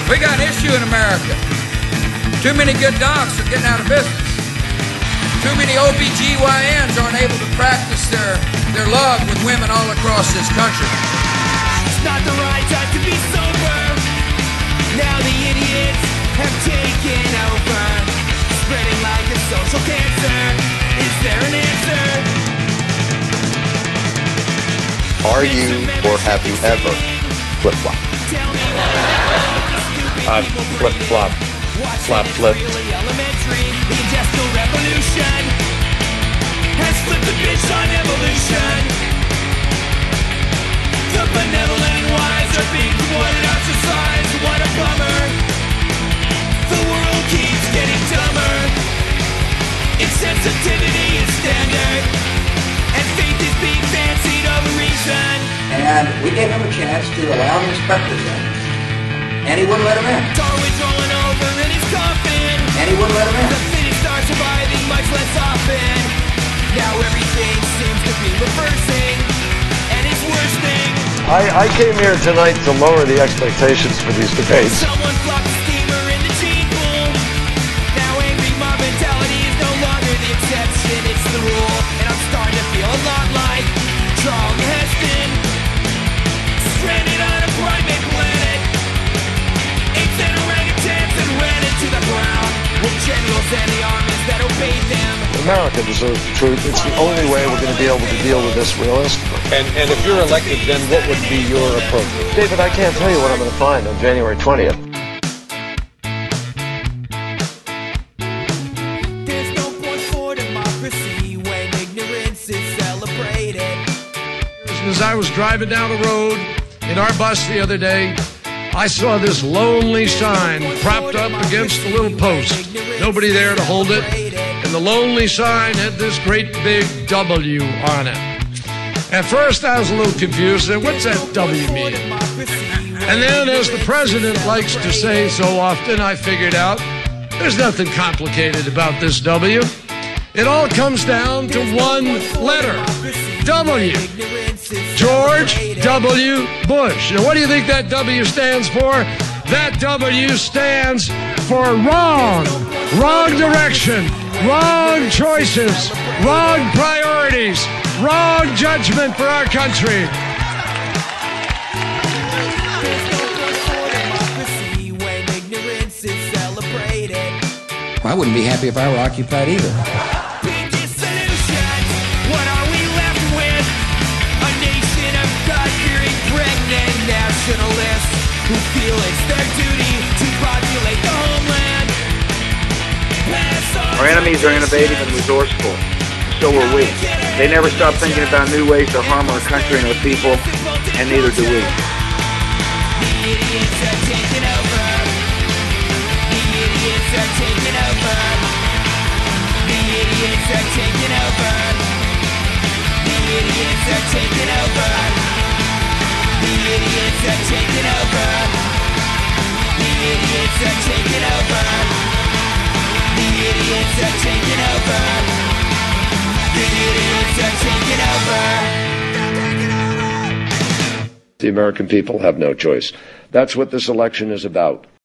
We got an issue in America. Too many good docs are getting out of business. Too many OBGYNs aren't able to practice their love with women all across this country. It's not the right time to be sober. Now the idiots have taken over, spreading like a social cancer. Is there an answer? Are you or have you ever flip-flop? Flip-flop. Flop-flip. The Industrial Revolution has flipped the bitch on evolution. The benevolent wise are being promoted ostracized. What a bummer. The world keeps getting dumber. Insensitivity is standard, and faith is being fancied over reason. And we gave him a chance to allow the inspectors in. And he wouldn't let him in. Darwin's rolling over in his coffin. And he wouldn't let him in. The fittest are surviving much less often. Now everything seems to be reversing, and it's worsening. I came here tonight to lower the expectations for these debates. Someone flopped a steamer in the gene pool. Now angry mob mentality is no longer the exception, it's the rule. And I'm starting to feel a lot like Charlton Heston, stranded on a primate planet. Apes and orangutans and ran into the ground with generals and the armies that obeyed them. America deserves the truth. It's the only way we're going to be able to deal with this realistically. And if you're elected, then what would be your approach? David, I can't tell you what I'm going to find on January 20th. There's no point for democracy when ignorance is celebrated. As I was driving down the road in our bus the other day, I saw this lonely sign propped up against a little post. Nobody there to hold it. And the lonely sign had this great big W on it. At first I was a little confused. What's that W mean? And then, as the president likes to say so often, I figured out there's nothing complicated about this W. It all comes down to one letter. W. George W. Bush. Now, what do you think that W stands for? That W stands for wrong. Wrong direction. Wrong choices. Wrong priorities. Wrong judgment for our country. I wouldn't be happy if I were occupied either. What are we left with? A nation of God-fearing pregnant nationalists who feel it's their duty to populate the homeland. Our enemies are innovative and resourceful. So are we. They never stop thinking about new ways to harm our country and our people, and neither do we. The idiots are taking over. The idiots are taking over. The idiots are taking over. The idiots are taking over. The idiots are taking over. The idiots are taking over. The idiots are taking over. The idiots are taking over. The American people have no choice. That's what this election is about.